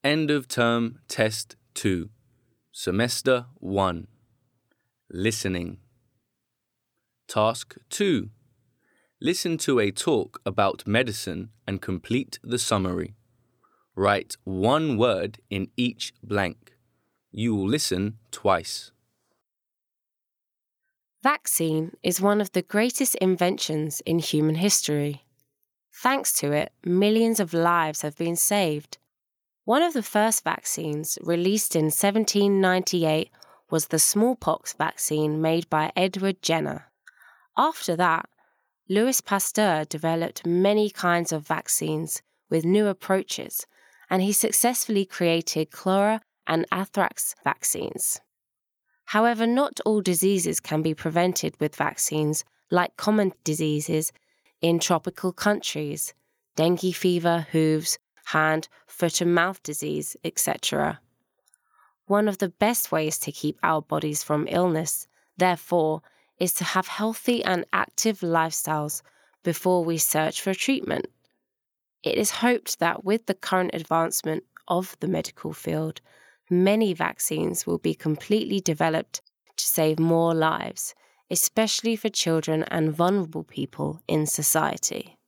End of Term Test 2, Semester 1. Listening. Task 2. Listen to a talk about medicine and complete the summary. Write one word in each blank. You will listen twice. Vaccine is one of the greatest inventions in human history. Thanks to it, millions of lives have been saved. One of the first vaccines, released in 1798, was the smallpox vaccine made by Edward Jenner. After that, Louis Pasteur developed many kinds of vaccines with new approaches, and he successfully created cholera and anthrax vaccines. However, not all diseases can be prevented with vaccines, like common diseases in tropical countries, dengue fever, hooves, hand, foot and mouth disease, etc. One of the best ways to keep our bodies from illness, therefore, is to have healthy and active lifestyles before we search for treatment. It is hoped that with the current advancement of the medical field, many vaccines will be completely developed to save more lives, especially for children and vulnerable people in society.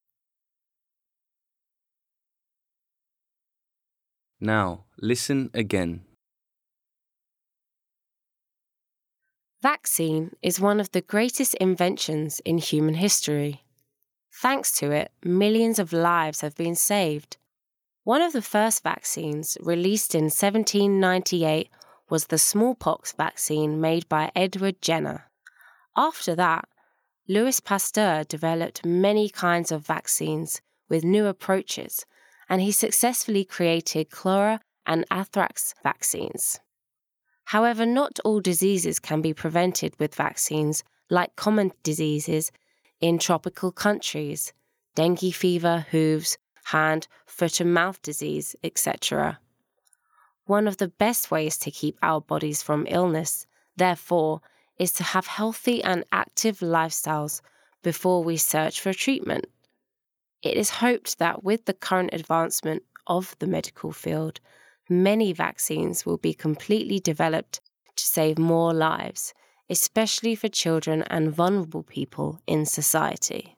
Now, listen again. Vaccine is one of the greatest inventions in human history. Thanks to it, millions of lives have been saved. One of the first vaccines, released in 1798, was the smallpox vaccine made by Edward Jenner. After that, Louis Pasteur developed many kinds of vaccines with new approaches, and he successfully created cholera and anthrax vaccines. However, not all diseases can be prevented with vaccines, like common diseases in tropical countries, dengue fever, hooves, hand, foot and mouth disease, etc. One of the best ways to keep our bodies from illness, therefore, is to have healthy and active lifestyles before we search for treatment. It is hoped that with the current advancement of the medical field, many vaccines will be completely developed to save more lives, especially for children and vulnerable people in society.